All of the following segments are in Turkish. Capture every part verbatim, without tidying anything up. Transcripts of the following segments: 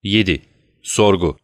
yedi. Sorgu.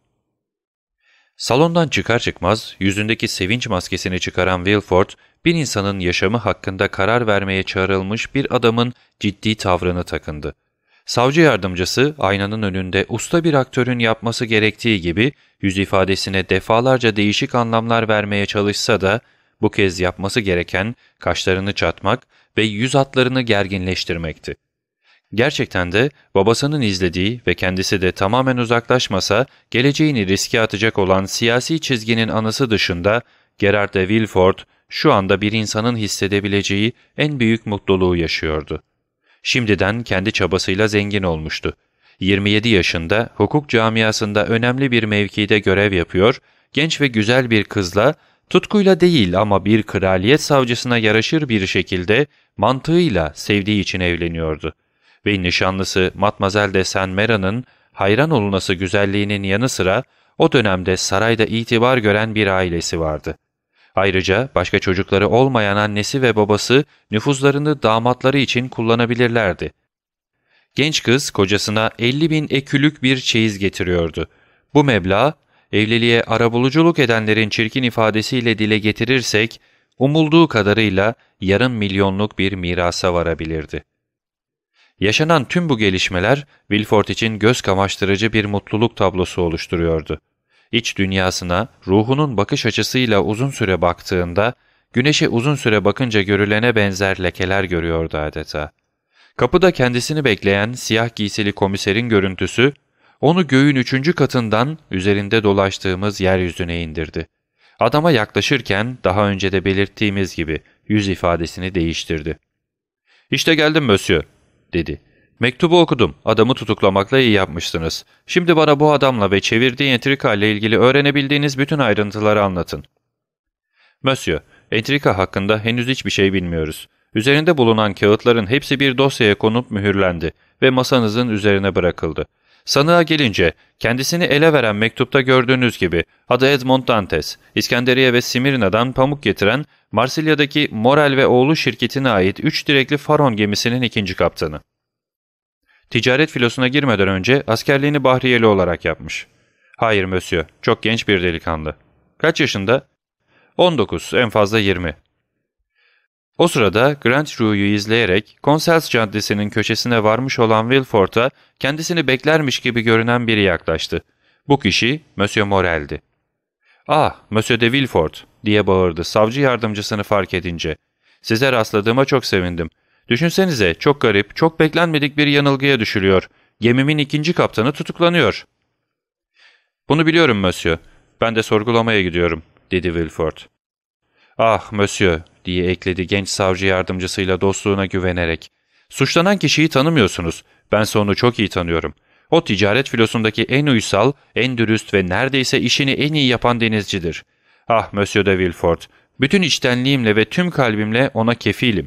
Salondan çıkar çıkmaz yüzündeki sevinç maskesini çıkaran Wilford, bir insanın yaşamı hakkında karar vermeye çağrılmış bir adamın ciddi tavrını takındı. Savcı yardımcısı aynanın önünde usta bir aktörün yapması gerektiği gibi yüz ifadesine defalarca değişik anlamlar vermeye çalışsa da bu kez yapması gereken kaşlarını çatmak ve yüz hatlarını gerginleştirmekti. Gerçekten de babasının izlediği ve kendisi de tamamen uzaklaşmasa geleceğini riske atacak olan siyasi çizginin anısı dışında Gerard de Villefort şu anda bir insanın hissedebileceği en büyük mutluluğu yaşıyordu. Şimdiden kendi çabasıyla zengin olmuştu. yirmi yedi yaşında hukuk camiasında önemli bir mevkide görev yapıyor, genç ve güzel bir kızla tutkuyla değil ama bir kraliyet savcısına yaraşır bir şekilde mantığıyla sevdiği için evleniyordu. Ve nişanlısı Matmazel de Saint-Méran'ın hayran olunası güzelliğinin yanı sıra o dönemde sarayda itibar gören bir ailesi vardı. Ayrıca başka çocukları olmayan annesi ve babası nüfuzlarını damatları için kullanabilirlerdi. Genç kız kocasına elli bin ekülük bir çeyiz getiriyordu. Bu meblağ, evliliğe arabuluculuk edenlerin çirkin ifadesiyle dile getirirsek, umulduğu kadarıyla yarım milyonluk bir mirasa varabilirdi. Yaşanan tüm bu gelişmeler, Villefort için göz kamaştırıcı bir mutluluk tablosu oluşturuyordu. İç dünyasına, ruhunun bakış açısıyla uzun süre baktığında, güneşe uzun süre bakınca görülene benzer lekeler görüyordu adeta. Kapıda kendisini bekleyen siyah giysili komiserin görüntüsü, onu göğün üçüncü katından üzerinde dolaştığımız yeryüzüne indirdi. Adama yaklaşırken daha önce de belirttiğimiz gibi yüz ifadesini değiştirdi. ''İşte geldim Monsieur'' dedi. ''Mektubu okudum. Adamı tutuklamakla iyi yapmışsınız. Şimdi bana bu adamla ve çevirdiği entrika ile ilgili öğrenebildiğiniz bütün ayrıntıları anlatın.'' ''Monsieur, entrika hakkında henüz hiçbir şey bilmiyoruz. Üzerinde bulunan kağıtların hepsi bir dosyaya konup mühürlendi ve masanızın üzerine bırakıldı. Sanığa gelince, kendisini ele veren mektupta gördüğünüz gibi adı Edmond Dantes, İskenderiye ve Simirna'dan pamuk getiren Marsilya'daki Morel ve oğlu şirketine ait üç direkli Faron gemisinin ikinci kaptanı. Ticaret filosuna girmeden önce askerliğini bahriyeli olarak yapmış. Hayır Monsieur, çok genç bir delikanlı. Kaç yaşında? on dokuz, en fazla yirmi. O sırada Grand Rue'yu izleyerek Consel's Caddesi'nin köşesine varmış olan Villefort'a kendisini beklermiş gibi görünen biri yaklaştı. Bu kişi Monsieur Morel'di. ''Ah, Monsieur de Villefort'' diye bağırdı savcı yardımcısını fark edince. ''Size rastladığıma çok sevindim. Düşünsenize, çok garip, çok beklenmedik bir yanılgıya düşülüyor. Gemimin ikinci kaptanı tutuklanıyor.'' ''Bunu biliyorum Monsieur. Ben de sorgulamaya gidiyorum.'' dedi Villefort. ''Ah Monsieur'' diye ekledi genç savcı yardımcısıyla dostluğuna güvenerek. ''Suçlanan kişiyi tanımıyorsunuz. Bense onu çok iyi tanıyorum. O ticaret filosundaki en uysal, en dürüst ve neredeyse işini en iyi yapan denizcidir. Ah Monsieur de Villefort, bütün içtenliğimle ve tüm kalbimle ona kefilim.''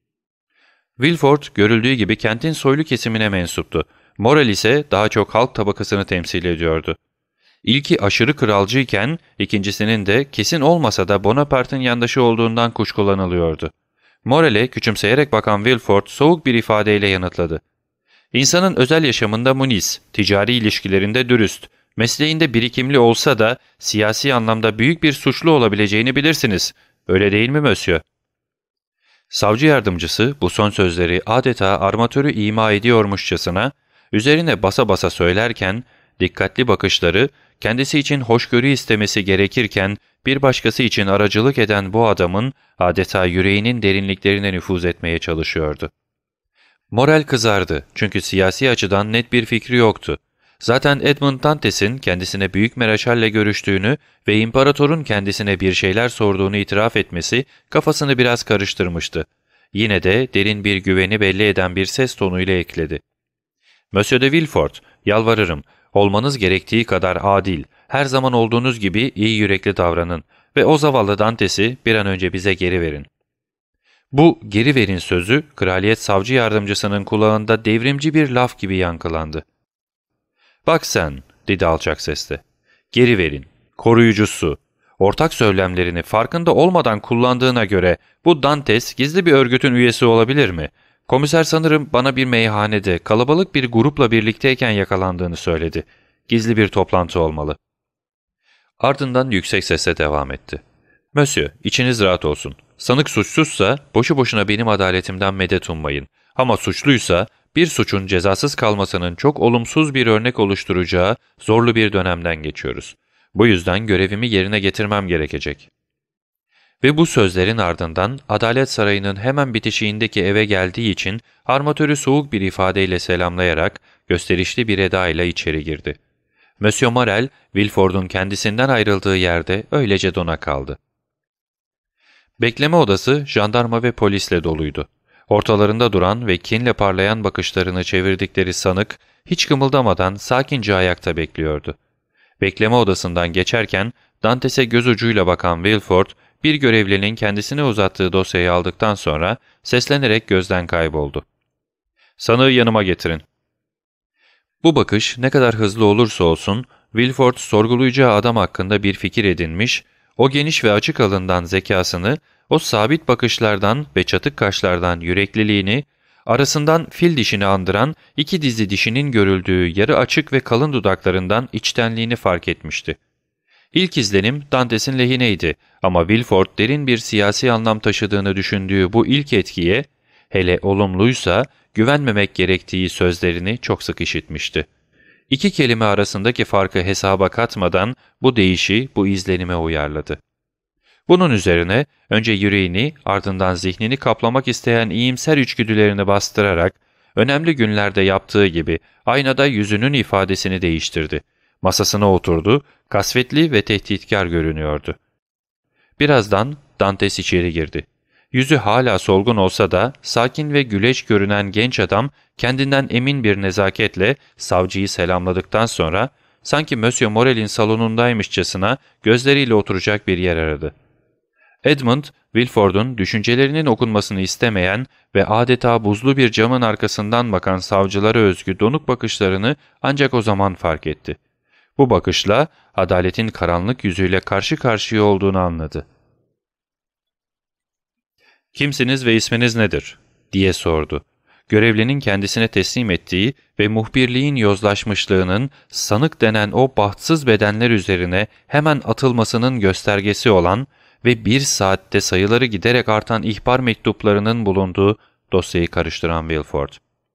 Villefort görüldüğü gibi kentin soylu kesimine mensuptu. Morel ise daha çok halk tabakasını temsil ediyordu. İlki aşırı kralcıyken ikincisinin de kesin olmasa da Bonaparte'ın yandaşı olduğundan kuşkulanılıyordu. Morel'e küçümseyerek bakan Villefort soğuk bir ifadeyle yanıtladı. ''İnsanın özel yaşamında munis, ticari ilişkilerinde dürüst, mesleğinde birikimli olsa da siyasi anlamda büyük bir suçlu olabileceğini bilirsiniz. Öyle değil mi Monsieur?'' Savcı yardımcısı bu son sözleri adeta armatörü ima ediyormuşçasına üzerine basa basa söylerken dikkatli bakışları kendisi için hoşgörü istemesi gerekirken bir başkası için aracılık eden bu adamın adeta yüreğinin derinliklerine nüfuz etmeye çalışıyordu. Morel kızardı çünkü siyasi açıdan net bir fikri yoktu. Zaten Edmond Dantes'in kendisine büyük mereşalle görüştüğünü ve imparatorun kendisine bir şeyler sorduğunu itiraf etmesi kafasını biraz karıştırmıştı. Yine de derin bir güveni belli eden bir ses tonuyla ekledi. ''Monsieur de Villefort, yalvarırım, olmanız gerektiği kadar adil, her zaman olduğunuz gibi iyi yürekli davranın ve o zavallı Dantes'i bir an önce bize geri verin.'' Bu geri verin sözü kraliyet savcı yardımcısının kulağında devrimci bir laf gibi yankılandı. ''Bak sen'' dedi alçak sesle. ''Geri verin, koruyucusu. Ortak söylemlerini farkında olmadan kullandığına göre bu Dantes gizli bir örgütün üyesi olabilir mi? Komiser sanırım bana bir meyhanede kalabalık bir grupla birlikteyken yakalandığını söyledi. Gizli bir toplantı olmalı. Ardından yüksek sesle devam etti. ''Monsieur, içiniz rahat olsun. Sanık suçsuzsa boşu boşuna benim adaletimden medet ummayın. Ama suçluysa bir suçun cezasız kalmasının çok olumsuz bir örnek oluşturacağı zorlu bir dönemden geçiyoruz. Bu yüzden görevimi yerine getirmem gerekecek.'' Ve bu sözlerin ardından Adalet Sarayı'nın hemen bitişiğindeki eve geldiği için armatörü soğuk bir ifadeyle selamlayarak gösterişli bir edayla içeri girdi. Monsieur Morel, Villeford'un kendisinden ayrıldığı yerde öylece dona kaldı. Bekleme odası jandarma ve polisle doluydu. Ortalarında duran ve kinle parlayan bakışlarını çevirdikleri sanık hiç kımıldamadan sakince ayakta bekliyordu. Bekleme odasından geçerken Dantes'e göz ucuyla bakan Villeford, bir görevlinin kendisine uzattığı dosyayı aldıktan sonra seslenerek gözden kayboldu. ''Sanığı yanıma getirin.'' Bu bakış ne kadar hızlı olursa olsun, Villeford sorgulayacağı adam hakkında bir fikir edinmiş, o geniş ve açık alından zekasını, o sabit bakışlardan ve çatık kaşlardan yürekliliğini, arasından fil dişini andıran iki dizi dişinin görüldüğü yarı açık ve kalın dudaklarından içtenliğini fark etmişti. İlk izlenim Dantes'in lehineydi ama Villeford derin bir siyasi anlam taşıdığını düşündüğü bu ilk etkiye, hele olumluysa güvenmemek gerektiği sözlerini çok sık işitmişti. İki kelime arasındaki farkı hesaba katmadan bu değişi bu izlenime uyarladı. Bunun üzerine önce yüreğini ardından zihnini kaplamak isteyen iyimser içgüdülerini bastırarak önemli günlerde yaptığı gibi aynada yüzünün ifadesini değiştirdi. Masasına oturdu, kasvetli ve tehditkar görünüyordu. Birazdan Dantes içeri girdi. Yüzü hala solgun olsa da sakin ve güleç görünen genç adam kendinden emin bir nezaketle savcıyı selamladıktan sonra sanki Monsieur Morel'in salonundaymışçasına gözleriyle oturacak bir yer aradı. Edmund, Villeford'un düşüncelerinin okunmasını istemeyen ve adeta buzlu bir camın arkasından bakan savcılara özgü donuk bakışlarını ancak o zaman fark etti. Bu bakışla adaletin karanlık yüzüyle karşı karşıya olduğunu anladı. ''Kimsiniz ve isminiz nedir?'' diye sordu. Görevlinin kendisine teslim ettiği ve muhbirliğin yozlaşmışlığının sanık denen o bahtsız bedenler üzerine hemen atılmasının göstergesi olan ve bir saatte sayıları giderek artan ihbar mektuplarının bulunduğu dosyayı karıştıran Villeford.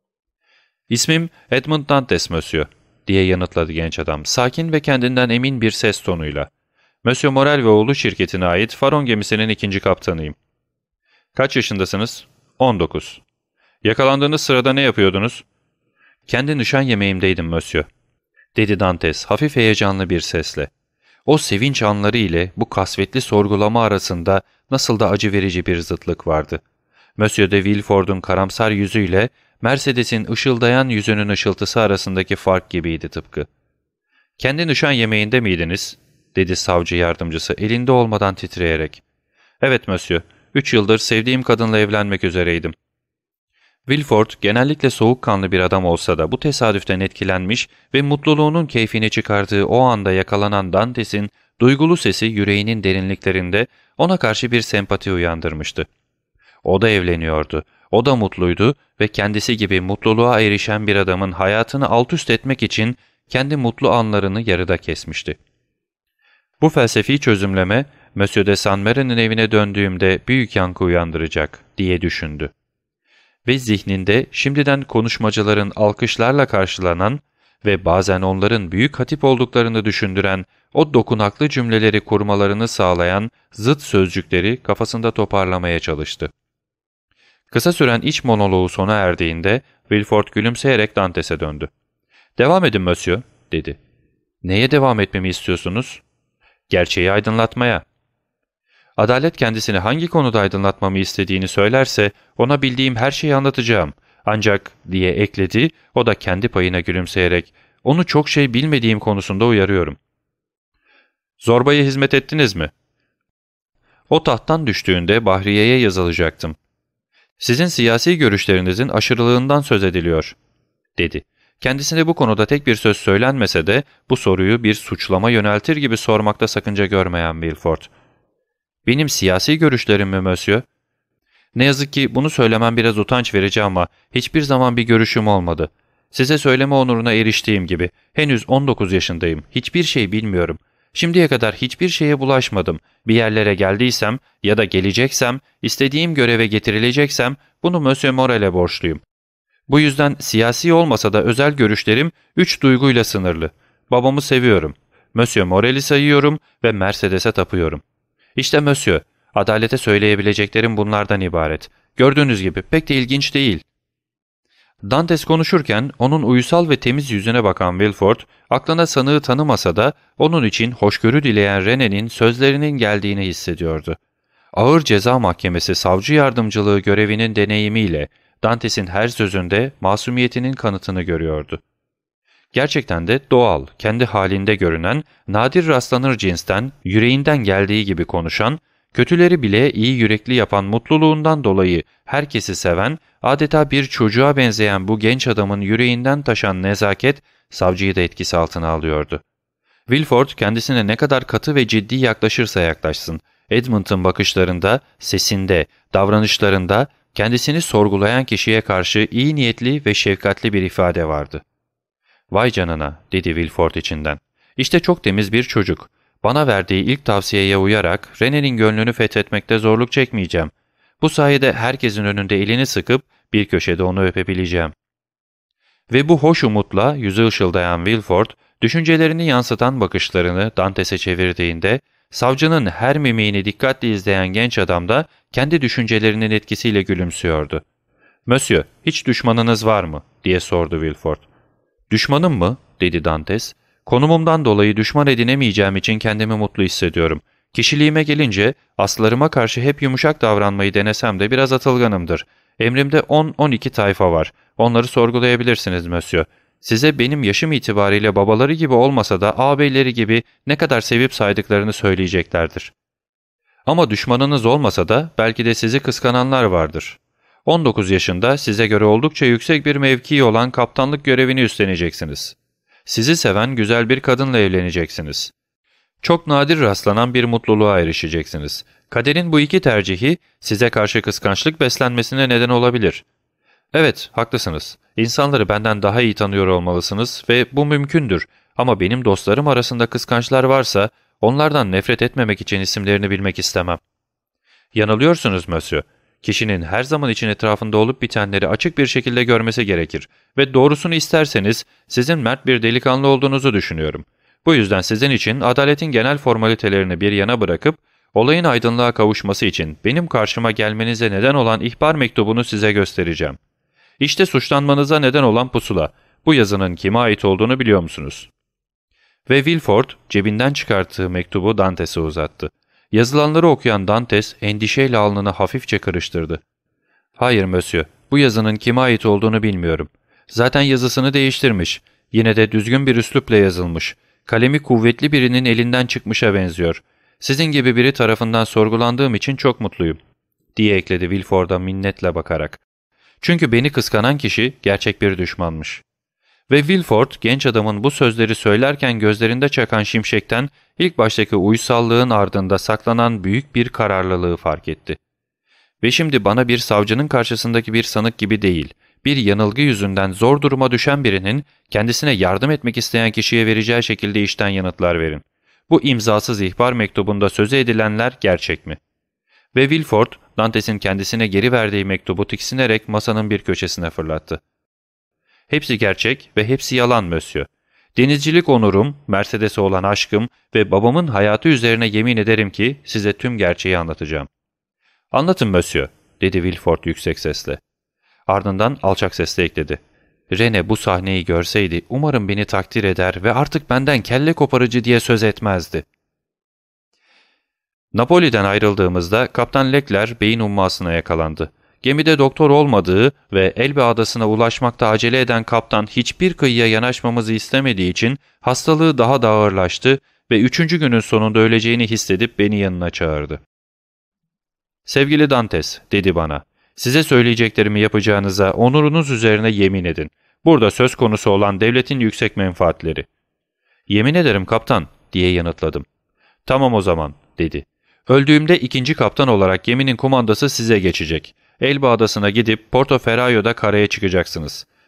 ''İsmim Edmund Dantes, Monsieur.'' diye yanıtladı genç adam, sakin ve kendinden emin bir ses tonuyla. ''Monsieur Morel ve oğlu şirketine ait Faron gemisinin ikinci kaptanıyım.'' ''Kaç yaşındasınız?'' on dokuz. ''Yakalandığınız sırada ne yapıyordunuz?'' ''Kendi nişan yemeğimdeydim, Monsieur.'' dedi Dantes hafif heyecanlı bir sesle. O sevinç anları ile bu kasvetli sorgulama arasında nasıl da acı verici bir zıtlık vardı. Monsieur de Villeford'un karamsar yüzüyle Mercedes'in ışıldayan yüzünün ışıltısı arasındaki fark gibiydi tıpkı. ''Kendi nişan yemeğinde miydiniz?'' dedi savcı yardımcısı elinde olmadan titreyerek. ''Evet Monsieur, üç yıldır sevdiğim kadınla evlenmek üzereydim.'' Villeford genellikle soğukkanlı bir adam olsa da bu tesadüften etkilenmiş ve mutluluğunun keyfini çıkardığı o anda yakalanan Dantes'in duygulu sesi yüreğinin derinliklerinde ona karşı bir sempati uyandırmıştı. O da evleniyordu, o da mutluydu ve kendisi gibi mutluluğa erişen bir adamın hayatını altüst etmek için kendi mutlu anlarını yarıda kesmişti. Bu felsefi çözümleme, Monsieur de Saint-Méry'nin evine döndüğümde büyük yankı uyandıracak diye düşündü. Ve zihninde şimdiden konuşmacıların alkışlarla karşılanan ve bazen onların büyük hatip olduklarını düşündüren o dokunaklı cümleleri kurmalarını sağlayan zıt sözcükleri kafasında toparlamaya çalıştı. Kısa süren iç monoloğu sona erdiğinde Villeford gülümseyerek Dantes'e döndü. ''Devam edin Monsieur.'' dedi. ''Neye devam etmemi istiyorsunuz?'' ''Gerçeği aydınlatmaya.'' ''Adalet kendisini hangi konuda aydınlatmamı istediğini söylerse ona bildiğim her şeyi anlatacağım. Ancak'' diye ekledi, o da kendi payına gülümseyerek ''onu çok şey bilmediğim konusunda uyarıyorum.'' ''Zorbaya hizmet ettiniz mi?'' ''O tahttan düştüğünde Bahriye'ye yazılacaktım. Sizin siyasi görüşlerinizin aşırılığından söz ediliyor.'' dedi. Kendisine bu konuda tek bir söz söylenmese de bu soruyu bir suçlama yöneltir gibi sormakta sakınca görmeyen Villeford. ''Benim siyasi görüşlerim mi Monsieur?'' ''Ne yazık ki bunu söylemem biraz utanç verici ama hiçbir zaman bir görüşüm olmadı. Size söyleme onuruna eriştiğim gibi henüz on dokuz yaşındayım. Hiçbir şey bilmiyorum. Şimdiye kadar hiçbir şeye bulaşmadım. Bir yerlere geldiysem ya da geleceksem, istediğim göreve getirileceksem bunu Monsieur Morel'e borçluyum. Bu yüzden siyasi olmasa da özel görüşlerim üç duyguyla sınırlı. Babamı seviyorum. Monsieur Morel'i sayıyorum ve Mercedes'e tapıyorum. İşte Monsieur, adalete söyleyebileceklerim bunlardan ibaret. Gördüğünüz gibi pek de ilginç değil. Dantes konuşurken onun uysal ve temiz yüzüne bakan Villefort, aklına sanığı tanımasa da onun için hoşgörü dileyen René'nin sözlerinin geldiğini hissediyordu. Ağır Ceza Mahkemesi savcı yardımcılığı görevinin deneyimiyle Dantes'in her sözünde masumiyetinin kanıtını görüyordu. Gerçekten de doğal, kendi halinde görünen, nadir rastlanır cinsten, yüreğinden geldiği gibi konuşan, kötüleri bile iyi yürekli yapan mutluluğundan dolayı herkesi seven, adeta bir çocuğa benzeyen bu genç adamın yüreğinden taşan nezaket, savcıyı da etkisi altına alıyordu. Villefort kendisine ne kadar katı ve ciddi yaklaşırsa yaklaşsın, Edmund'un bakışlarında, sesinde, davranışlarında kendisini sorgulayan kişiye karşı iyi niyetli ve şefkatli bir ifade vardı. ''Vay canına'' dedi Villefort içinden. ''İşte çok temiz bir çocuk. Bana verdiği ilk tavsiyeye uyarak René'nin gönlünü fethetmekte zorluk çekmeyeceğim. Bu sayede herkesin önünde elini sıkıp bir köşede onu öpebileceğim.'' Ve bu hoş umutla yüzü ışıldayan Villefort, düşüncelerini yansıtan bakışlarını Dantes'e çevirdiğinde, savcının her mimiğini dikkatle izleyen genç adam da kendi düşüncelerinin etkisiyle gülümsüyordu. ''Monsieur, hiç düşmanınız var mı?'' diye sordu Villefort. ''Düşmanım mı?'' dedi Dantes. ''Konumumdan dolayı düşman edinemeyeceğim için kendimi mutlu hissediyorum. Kişiliğime gelince aslarıma karşı hep yumuşak davranmayı denesem de biraz atılganımdır. Emrimde on on iki tayfa var. Onları sorgulayabilirsiniz Monsieur. Size benim yaşım itibariyle babaları gibi olmasa da ağabeyleri gibi ne kadar sevip saydıklarını söyleyeceklerdir. Ama düşmanınız olmasa da belki de sizi kıskananlar vardır. on dokuz yaşında size göre oldukça yüksek bir mevkii olan kaptanlık görevini üstleneceksiniz. Sizi seven güzel bir kadınla evleneceksiniz. Çok nadir rastlanan bir mutluluğa erişeceksiniz. Kaderin bu iki tercihi size karşı kıskançlık beslenmesine neden olabilir. Evet, haklısınız. İnsanları benden daha iyi tanıyor olmalısınız ve bu mümkündür. Ama benim dostlarım arasında kıskançlar varsa onlardan nefret etmemek için isimlerini bilmek istemem. Yanılıyorsunuz Monsieur. Kişinin her zaman için etrafında olup bitenleri açık bir şekilde görmesi gerekir ve doğrusunu isterseniz sizin mert bir delikanlı olduğunuzu düşünüyorum. Bu yüzden sizin için adaletin genel formalitelerini bir yana bırakıp olayın aydınlığa kavuşması için benim karşıma gelmenize neden olan ihbar mektubunu size göstereceğim. İşte suçlanmanıza neden olan pusula. Bu yazının kime ait olduğunu biliyor musunuz? Ve Villefort cebinden çıkarttığı mektubu Dantes'e uzattı. Yazılanları okuyan Dantes endişeyle alnını hafifçe kırıştırdı. ''Hayır Monsieur, bu yazının kime ait olduğunu bilmiyorum. Zaten yazısını değiştirmiş. Yine de düzgün bir üslupla yazılmış. Kalemi kuvvetli birinin elinden çıkmışa benziyor. Sizin gibi biri tarafından sorgulandığım için çok mutluyum.'' diye ekledi Villefort'a minnetle bakarak. Çünkü beni kıskanan kişi gerçek bir düşmanmış. Ve Villefort genç adamın bu sözleri söylerken gözlerinde çakan şimşekten ilk baştaki uysallığın ardında saklanan büyük bir kararlılığı fark etti. Ve şimdi bana bir savcının karşısındaki bir sanık gibi değil, bir yanılgı yüzünden zor duruma düşen birinin kendisine yardım etmek isteyen kişiye vereceği şekilde işten yanıtlar verin. Bu imzasız ihbar mektubunda sözü edilenler gerçek mi? Ve Villefort, Dantes'in kendisine geri verdiği mektubu tiksinerek masanın bir köşesine fırlattı. ''Hepsi gerçek ve hepsi yalan Monsieur. Denizcilik onurum, Mercedes'e olan aşkım ve babamın hayatı üzerine yemin ederim ki size tüm gerçeği anlatacağım.'' ''Anlatın Monsieur'' dedi Villefort yüksek sesle. Ardından alçak sesle ekledi. ''René bu sahneyi görseydi umarım beni takdir eder ve artık benden kelle koparıcı diye söz etmezdi.'' Napoli'den ayrıldığımızda Kaptan Leclerc beyin ummasına yakalandı. Gemide doktor olmadığı ve Elbe adasına ulaşmakta acele eden kaptan hiçbir kıyıya yanaşmamızı istemediği için hastalığı daha da ağırlaştı ve üçüncü günün sonunda öleceğini hissedip beni yanına çağırdı. ''Sevgili Dantes'' dedi bana, ''size söyleyeceklerimi yapacağınıza onurunuz üzerine yemin edin. Burada söz konusu olan devletin yüksek menfaatleri.'' ''Yemin ederim kaptan'' diye yanıtladım. ''Tamam o zaman'' dedi. ''Öldüğümde ikinci kaptan olarak geminin kumandası size geçecek. Elba adasına gidip Porto Ferraio'da karaya çıkacaksınız.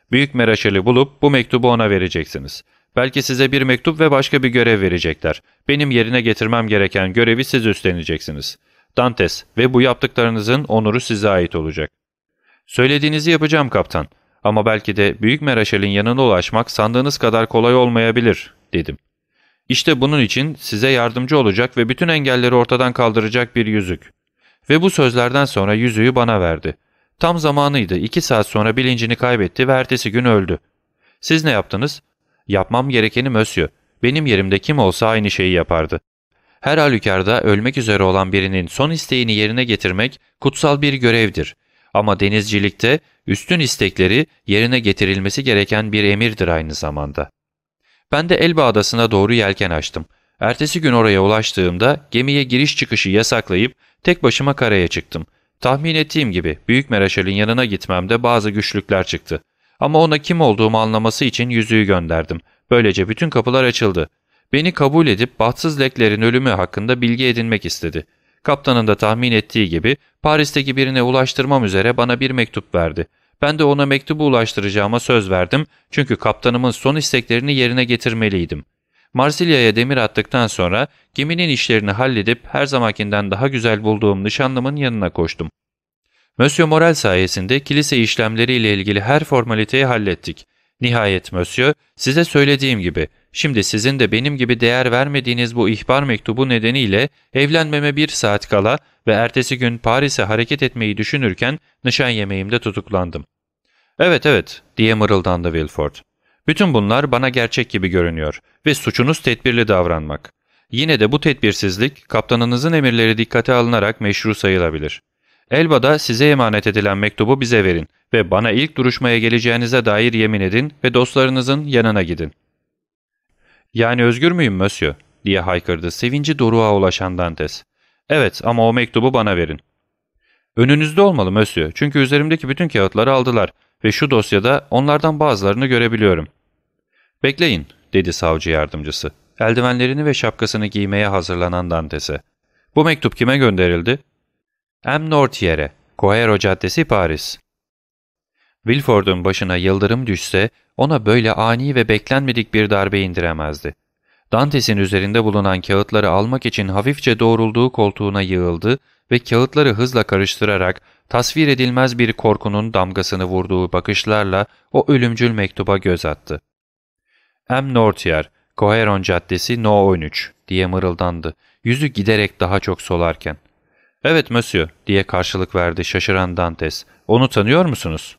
Büyük Meraşel'i bulup bu mektubu ona vereceksiniz. Belki size bir mektup ve başka bir görev verecekler. Benim yerine getirmem gereken görevi siz üstleneceksiniz. Dantes ve bu yaptıklarınızın onuru size ait olacak. Söylediğinizi yapacağım kaptan. Ama belki de Büyük Meraşel'in yanına ulaşmak sandığınız kadar kolay olmayabilir, dedim. İşte bunun için size yardımcı olacak ve bütün engelleri ortadan kaldıracak bir yüzük. Ve bu sözlerden sonra yüzüğü bana verdi. Tam zamanıydı. İki saat sonra bilincini kaybetti ve ertesi gün öldü. Siz ne yaptınız? Yapmam gerekeni Monsieur. Benim yerimde kim olsa aynı şeyi yapardı. Her halükarda ölmek üzere olan birinin son isteğini yerine getirmek kutsal bir görevdir. Ama denizcilikte üstün istekleri yerine getirilmesi gereken bir emirdir aynı zamanda. Ben de Elba Adası'na doğru yelken açtım. Ertesi gün oraya ulaştığımda gemiye giriş çıkışı yasaklayıp tek başıma karaya çıktım. Tahmin ettiğim gibi Büyük Meraşel'in yanına gitmemde bazı güçlükler çıktı. Ama ona kim olduğumu anlaması için yüzüğü gönderdim. Böylece bütün kapılar açıldı. Beni kabul edip bahtsız Lekler'in ölümü hakkında bilgi edinmek istedi. Kaptanın da tahmin ettiği gibi Paris'teki birine ulaştırmam üzere bana bir mektup verdi. Ben de ona mektubu ulaştıracağıma söz verdim çünkü kaptanımın son isteklerini yerine getirmeliydim. Marsilya'ya demir attıktan sonra geminin işlerini halledip her zamankinden daha güzel bulduğum nişanlımın yanına koştum. Monsieur Morel sayesinde kilise işlemleriyle ilgili her formaliteyi hallettik. Nihayet Monsieur, size söylediğim gibi, şimdi sizin de benim gibi değer vermediğiniz bu ihbar mektubu nedeniyle evlenmeme bir saat kala ve ertesi gün Paris'e hareket etmeyi düşünürken nişan yemeğimde tutuklandım. ''Evet evet'' diye mırıldandı Villefort. ''Bütün bunlar bana gerçek gibi görünüyor ve suçunuz tedbirli davranmak. Yine de bu tedbirsizlik kaptanınızın emirleri dikkate alınarak meşru sayılabilir. Elba'da size emanet edilen mektubu bize verin ve bana ilk duruşmaya geleceğinize dair yemin edin ve dostlarınızın yanına gidin.'' ''Yani özgür müyüm Monsieur?'' diye haykırdı sevinci doruğa ulaşan Dantes. ''Evet ama o mektubu bana verin.'' ''Önünüzde olmalı Monsieur çünkü üzerimdeki bütün kağıtları aldılar ve şu dosyada onlardan bazılarını görebiliyorum.'' ''Bekleyin'' dedi savcı yardımcısı, eldivenlerini ve şapkasını giymeye hazırlanan Dantes'e. ''Bu mektup kime gönderildi?'' M. Nortier'e, Coero Caddesi, Paris. Villefort'un başına yıldırım düşse ona böyle ani ve beklenmedik bir darbe indiremezdi. Dantes'in üzerinde bulunan kağıtları almak için hafifçe doğrulduğu koltuğuna yığıldı ve kağıtları hızla karıştırarak tasvir edilmez bir korkunun damgasını vurduğu bakışlarla o ölümcül mektuba göz attı. M. Nortier, Coeron Caddesi, No on üç diye mırıldandı, yüzü giderek daha çok solarken. ''Evet Monsieur'' diye karşılık verdi şaşıran Dantes. ''Onu tanıyor musunuz?''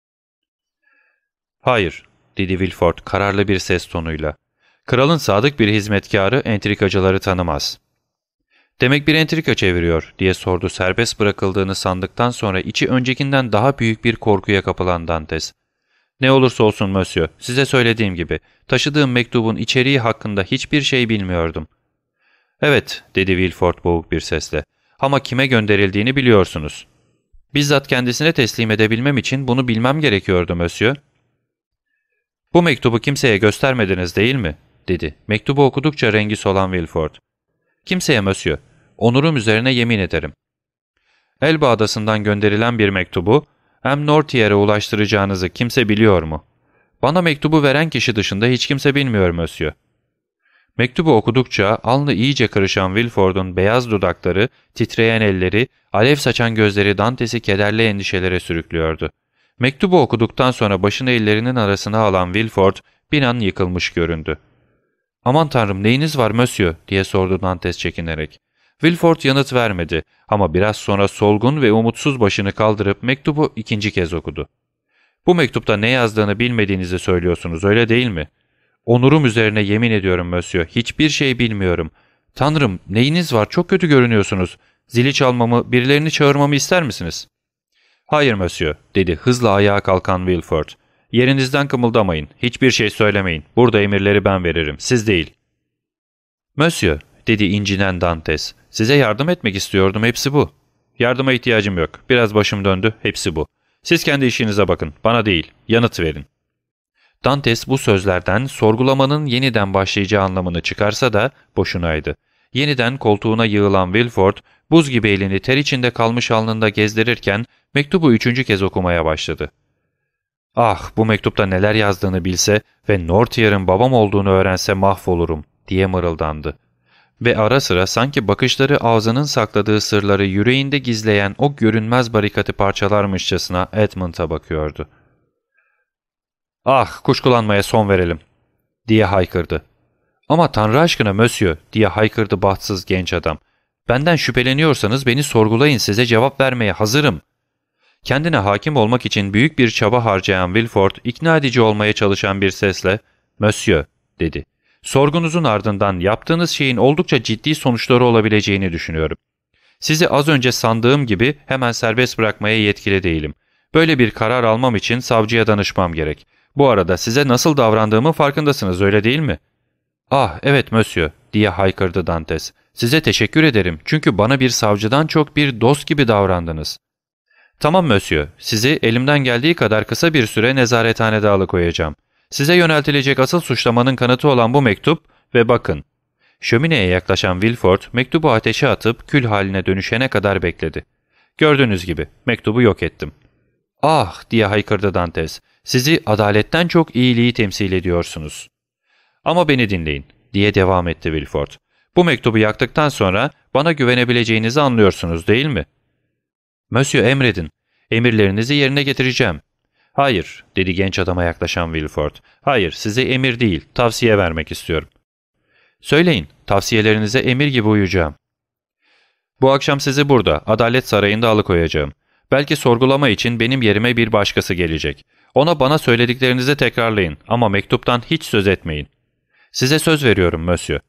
''Hayır'' dedi Villefort kararlı bir ses tonuyla. ''Kralın sadık bir hizmetkarı entrikacıları tanımaz.'' ''Demek bir entrika çeviriyor'' diye sordu serbest bırakıldığını sandıktan sonra içi öncekinden daha büyük bir korkuya kapılan Dantes. ''Ne olursa olsun Monsieur, size söylediğim gibi taşıdığım mektubun içeriği hakkında hiçbir şey bilmiyordum.'' ''Evet'' dedi Villefort boğuk bir sesle. ''Ama kime gönderildiğini biliyorsunuz.'' ''Bizzat kendisine teslim edebilmem için bunu bilmem gerekiyordu Monsieur.'' ''Bu mektubu kimseye göstermediniz değil mi?'' dedi. Mektubu okudukça rengi solan Villefort. ''Kimseye Monsieur. Onurum üzerine yemin ederim.'' ''Elba Adası'ndan gönderilen bir mektubu M. Nortier'e ulaştıracağınızı kimse biliyor mu?'' ''Bana mektubu veren kişi dışında hiç kimse bilmiyor Monsieur.'' Mektubu okudukça alnı iyice karışan Villefort'un beyaz dudakları, titreyen elleri, alev saçan gözleri Dantes'i kederli endişelere sürüklüyordu. Mektubu okuduktan sonra başını ellerinin arasına alan Villefort bir an yıkılmış göründü. ''Aman tanrım neyiniz var Monsieur?'' diye sordu Dantes çekinerek. Villefort yanıt vermedi ama biraz sonra solgun ve umutsuz başını kaldırıp mektubu ikinci kez okudu. ''Bu mektupta ne yazdığını bilmediğinizi söylüyorsunuz öyle değil mi?'' ''Onurum üzerine yemin ediyorum Monsieur, hiçbir şey bilmiyorum. Tanrım, neyiniz var, çok kötü görünüyorsunuz. Zili çalmamı, birilerini çağırmamı ister misiniz?'' ''Hayır Monsieur'' dedi hızla ayağa kalkan Villefort. ''Yerinizden kımıldamayın, hiçbir şey söylemeyin. Burada emirleri ben veririm, siz değil.'' ''Monsieur'' dedi incinen Dantes. ''Size yardım etmek istiyordum, hepsi bu. Yardıma ihtiyacım yok, biraz başım döndü, hepsi bu. Siz kendi işinize bakın, bana değil, yanıt verin.'' Dantes bu sözlerden sorgulamanın yeniden başlayacağı anlamını çıkarsa da boşunaydı. Yeniden koltuğuna yığılan Villefort, buz gibi elini ter içinde kalmış alnında gezdirirken mektubu üçüncü kez okumaya başladı. Ah, bu mektupta neler yazdığını bilse ve Northier'ın babam olduğunu öğrense mahvolurum diye mırıldandı. Ve ara sıra sanki bakışları ağzının sakladığı sırları yüreğinde gizleyen o görünmez barikatı parçalarmışçasına Edmund'a bakıyordu. ''Ah, kuşkulanmaya son verelim.'' diye haykırdı. ''Ama Tanrı aşkına Monsieur'' diye haykırdı bahtsız genç adam. ''Benden şüpheleniyorsanız beni sorgulayın, size cevap vermeye hazırım.'' Kendine hakim olmak için büyük bir çaba harcayan Villefort, ikna edici olmaya çalışan bir sesle ''Monsieur'' dedi. ''Sorgunuzun ardından yaptığınız şeyin oldukça ciddi sonuçları olabileceğini düşünüyorum. Sizi az önce sandığım gibi hemen serbest bırakmaya yetkili değilim. Böyle bir karar almam için savcıya danışmam gerek. Bu arada size nasıl davrandığımın farkındasınız, öyle değil mi?'' ''Ah, evet Monsieur'' diye haykırdı Dantes. ''Size teşekkür ederim çünkü bana bir savcıdan çok bir dost gibi davrandınız.'' ''Tamam Monsieur, sizi elimden geldiği kadar kısa bir süre nezarethanede alıkoyacağım. Size yöneltilecek asıl suçlamanın kanıtı olan bu mektup ve bakın.'' Şömineye yaklaşan Villefort mektubu ateşe atıp kül haline dönüşene kadar bekledi. ''Gördüğünüz gibi mektubu yok ettim.'' ''Ah!'' diye haykırdı Dantes. ''Sizi adaletten çok iyiliği temsil ediyorsunuz.'' ''Ama beni dinleyin.'' diye devam etti Villefort. ''Bu mektubu yaktıktan sonra bana güvenebileceğinizi anlıyorsunuz değil mi?'' ''Monsieur emredin. Emirlerinizi yerine getireceğim.'' ''Hayır'' dedi genç adama yaklaşan Villefort. ''Hayır, size emir değil, tavsiye vermek istiyorum.'' ''Söyleyin, tavsiyelerinize emir gibi uyacağım.'' ''Bu akşam sizi burada, Adalet Sarayı'nda alıkoyacağım. Belki sorgulama için benim yerime bir başkası gelecek. Ona bana söylediklerinizi tekrarlayın ama mektuptan hiç söz etmeyin. Size söz veriyorum Monsieur.''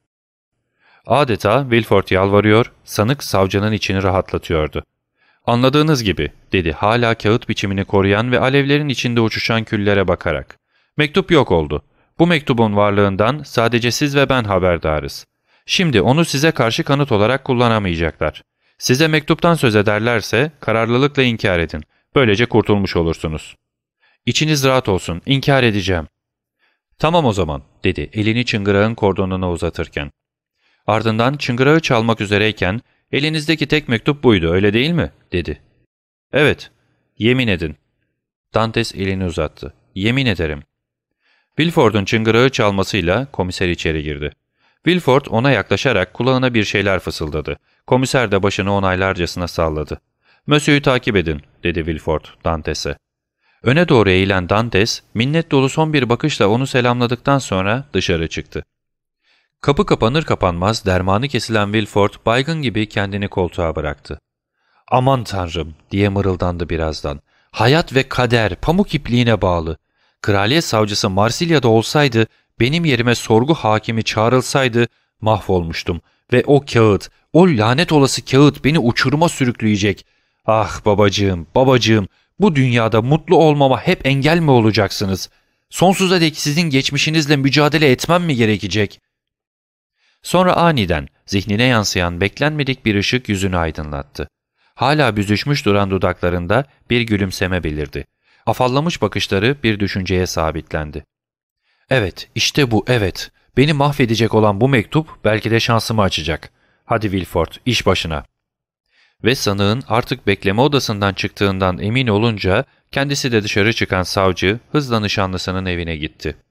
Adeta Villefort yalvarıyor, sanık savcının içini rahatlatıyordu. ''Anladığınız gibi'' dedi hala kağıt biçimini koruyan ve alevlerin içinde uçuşan küllere bakarak. ''Mektup yok oldu. Bu mektubun varlığından sadece siz ve ben haberdarız. Şimdi onu size karşı kanıt olarak kullanamayacaklar. Size mektuptan söz ederlerse kararlılıkla inkar edin. Böylece kurtulmuş olursunuz.'' ''İçiniz rahat olsun, inkar edeceğim.'' ''Tamam o zaman'' dedi elini çıngırağın kordonuna uzatırken. Ardından çıngırağı çalmak üzereyken ''Elinizdeki tek mektup buydu, öyle değil mi?'' dedi. ''Evet, yemin edin.'' Dantes elini uzattı. ''Yemin ederim.'' Villefort'un çıngırağı çalmasıyla komiser içeri girdi. Villefort ona yaklaşarak kulağına bir şeyler fısıldadı. Komiser de başını onaylarcasına salladı. ''Monsieur'u takip edin'' dedi Villefort Dantes'e. Öne doğru eğilen Dantes, minnet dolu son bir bakışla onu selamladıktan sonra dışarı çıktı. Kapı kapanır kapanmaz dermanı kesilen Villefort baygın gibi kendini koltuğa bıraktı. ''Aman Tanrım'' diye mırıldandı birazdan. ''Hayat ve kader pamuk ipliğine bağlı. Kraliyet savcısı Marsilya'da olsaydı, benim yerime sorgu hakimi çağrılsaydı mahvolmuştum. Ve o kağıt, o lanet olası kağıt beni uçuruma sürükleyecek. Ah babacığım, babacığım, bu dünyada mutlu olmama hep engel mi olacaksınız? Sonsuza dek sizin geçmişinizle mücadele etmem mi gerekecek?'' Sonra aniden zihnine yansıyan beklenmedik bir ışık yüzünü aydınlattı. Hala büzüşmüş duran dudaklarında bir gülümseme belirdi. Afallamış bakışları bir düşünceye sabitlendi. ''Evet, işte bu, evet. Beni mahvedecek olan bu mektup belki de şansımı açacak. Hadi Villefort, iş başına.'' Ve sanığın artık bekleme odasından çıktığından emin olunca kendisi de dışarı çıkan savcı hızla nişanlısının evine gitti.